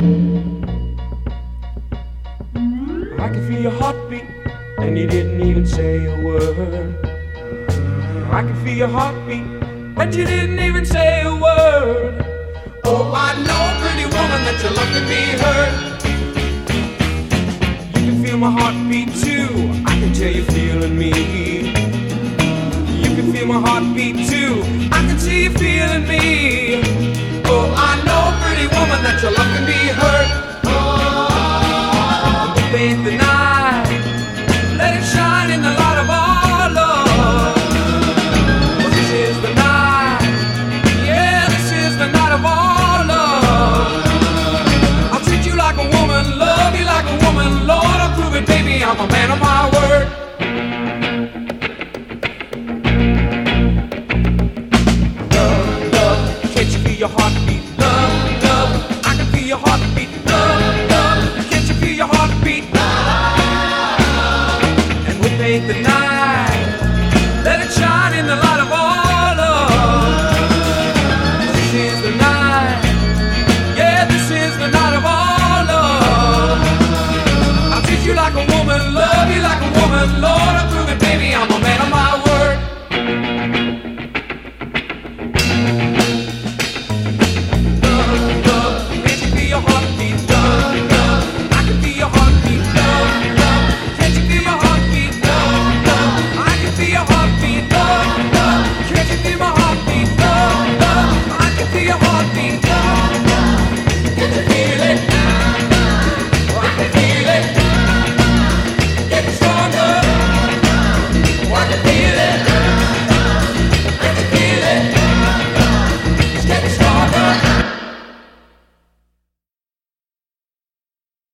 I can feel your heartbeat, and you didn't even say a word. I can feel your heartbeat, but you didn't even say a word. Oh, I know, pretty woman, that you love to be heard. You can feel my heartbeat too, I can tell you're feeling me. You can feel my heartbeat too, I can see you feeling me. Oh, I know, pretty woman, that your love can be heard. Oh, bathe the night, let it shine in the light of our love. Oh, this is the night, yeah, this is the night of our love. I'll treat you like a woman, love you like a woman, Lord, I'll prove it, baby, I'm a man of my word. Can't you feel your heartbeat? Love, love, I can feel your heartbeat. Love, love, can't you feel your heartbeat? And we'll paint the night, let it shine in the light of our love. This is the night, yeah, this is the night of our love. I'll treat you like a woman, love you like a woman, Lord, I'll prove it, baby, I'm a man of my word. Can't you feel my heartbeat? Love, love, I can feel your heartbeat.